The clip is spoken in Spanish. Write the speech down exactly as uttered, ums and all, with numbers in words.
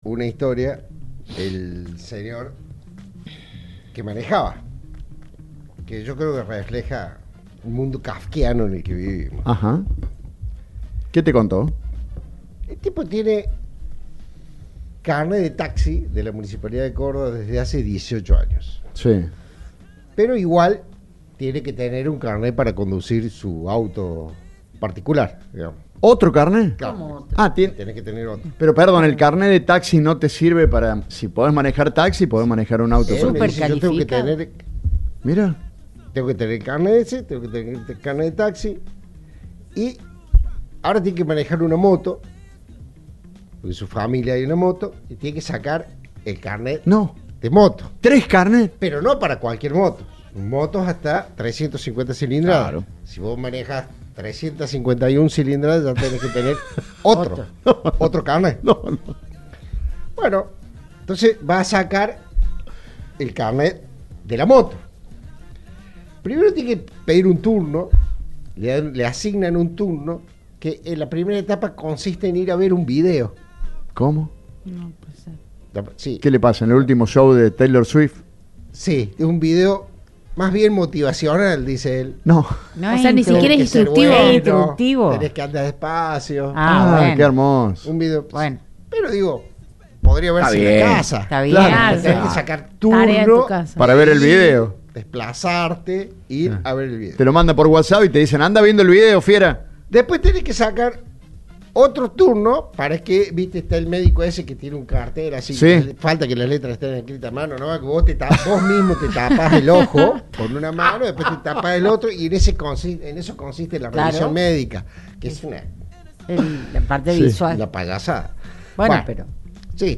una historia el señor que manejaba, que yo creo que refleja un mundo kafkiano en el que vivimos. Ajá. ¿Qué te contó? El tipo tiene carnet de taxi de la Municipalidad de Córdoba desde hace dieciocho años. Sí. Pero igual tiene que tener un carnet para conducir su auto particular, digamos. ¿Otro carnet? Claro, Ah, tiene. Tenés que tener otro. Pero perdón, el carnet de taxi no te sirve para. Si podés manejar taxi, podés manejar un auto. Él propio. me dice, yo tengo que calificado. tener, Mira. tengo que tener el carnet ese, tengo que tener el carnet de taxi y ahora tiene que manejar una moto, porque en su familia hay una moto, y tiene que sacar el carnet No. de moto. ¿Tres carnets? Pero no para cualquier moto. Motos hasta trescientos cincuenta cilindradas. Claro. Si vos manejas trescientos cincuenta y uno cilindradas, ya tenés que tener otro. Otro carnet. No, no. Bueno, entonces va a sacar el carnet de la moto. Primero tiene que pedir un turno, le, dan- le asignan un turno que en la primera etapa consiste en ir a ver un video. ¿Cómo? No, puede ser. La- Sí, ¿Qué le pasa en el último show de Taylor Swift? sí, es un video más bien motivacional, dice él. No. No O es sea, ni instru- siquiera Tenés es que ser instructivo. bueno, Es instructivo. Tenés que andar despacio. Ah, bueno. qué hermoso. Un video. Bueno. Pero digo, podría verse Está en la bien. casa. Está bien. Claro. Tenés Ah, que sacar Tarea en turno tu casa. Para ver el video. desplazarte, ir Ah. a ver el video. Te lo manda por WhatsApp y te dicen, anda viendo el video, fiera. Después tenés que sacar otro turno para que, viste, está el médico ese que tiene un cartel así. Sí. que falta que las letras estén escritas a mano, ¿no? Que vos, te tap- vos mismo te tapas el ojo con una mano, después te tapas el otro y en, ese consi- en eso consiste la Claro. revisión médica, que es una, El- la parte Sí. visual. una payasada. Bueno, Bueno, pero.